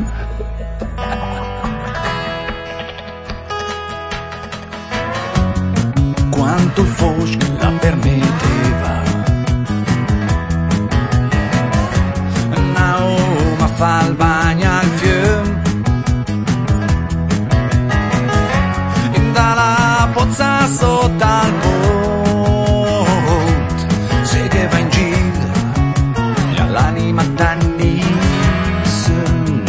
Quanto il fosco la permetteva, Naoma fa il bagno